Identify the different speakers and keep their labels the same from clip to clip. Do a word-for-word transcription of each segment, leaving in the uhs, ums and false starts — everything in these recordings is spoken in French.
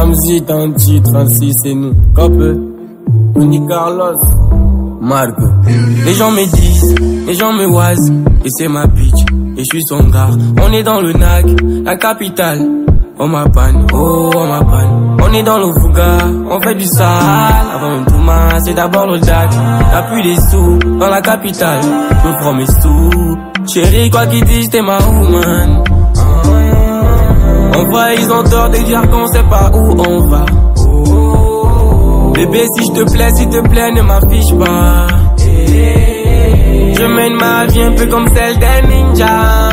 Speaker 1: Ramzi, Tanti, trente-six, c'est nous. Cope, Tony Carlos, Marco. Les gens me disent, les gens me oisent, et c'est ma bitch, et je suis son gars. On est dans le N A G, la capitale. On m'appanne, oh on m'appanne. On est dans le Fouga, on fait du sale. Avant une Touma, c'est d'abord le Jack. T'as plus les sous, dans la capitale. Je prends mes sous. Chérie, quoi qu'ils disent, t'es ma woman. En vrai, ils ont tort de dire qu'on sait pas où on va. Bébé, si je te plais, s'il te plaît, ne m'affiche pas. Je mène ma vie un peu comme celle d'un ninja.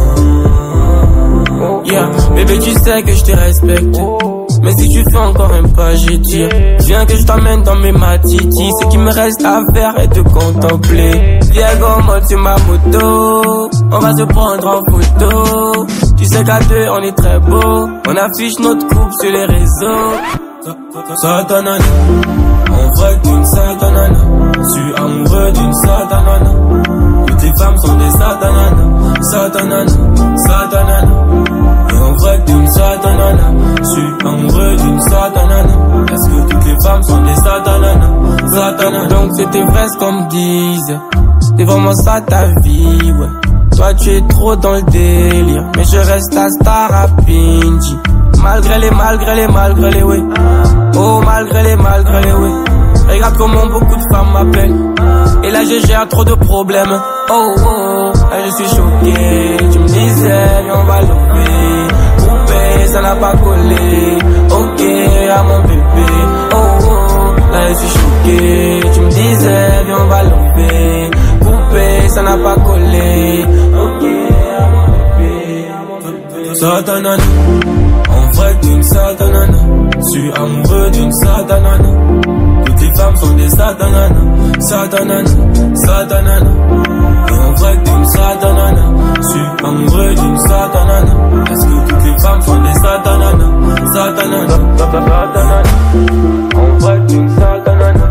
Speaker 1: Yeah, bébé, tu sais que je te respecte. Mais si tu fais encore un pas, je tire. Viens que je t'emmène dans mes matitis. Ce qui me reste à faire est de contempler. Diego, mode sur ma moto. On va se prendre en photo. Tu sais qu'à deux, on est très beau. On affiche notre couple sur les réseaux. Satanana, en vrai d'une satanana. Je suis amoureux d'une satanana. Toutes les femmes sont des satanana. Satanana, satanana. Et en vrai d'une satanana. Je suis amoureux d'une satanana. Est-ce que toutes les femmes sont des satanana? Satanana. Donc c'était vrai ce qu'on me disait. C'est vraiment ça ta vie, ouais. Toi tu es trop dans le délire. Mais je reste la star à Pinji. Malgré les, malgré les, malgré les, oui. Oh, malgré les, malgré les, oui. Regarde comment beaucoup de femmes m'appellent. Et là je gère trop de problèmes. Oh, oh, là je suis choqué. Tu me disais, viens on va lever. Coupé, ça n'a pas collé. Ok, à mon bébé. Oh, oh, là je suis choqué. Tu me disais, viens on va lever. Coupé, ça n'a pas collé. Ok, à mon bébé. Satanana. En vrai d'une satanana. Je suis amoureux d'une satanana. Toutes les femmes sont des satanana. Satanana, satanana. Et en vrai d'une satanana. Je suis amoureux d'une satanana. Est-ce que toutes les femmes sont des satanana? Satanana, satanana. En vrai d'une satanana.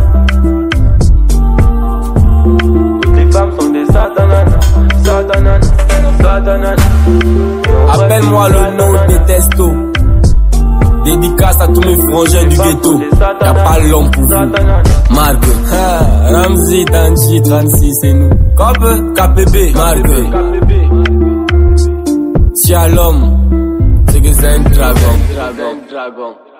Speaker 1: Toutes les femmes sont des satanana. Satanana, satanana. Appelle-moi le nom des testos. Dédicace à tous mes frangins du ghetto. Y'a pas l'homme pour vous. Marque, Ramzi, Tanti, trente-six, c'est nous. Cope, K P B, Marque. Si à l'homme, c'est que c'est un dragon.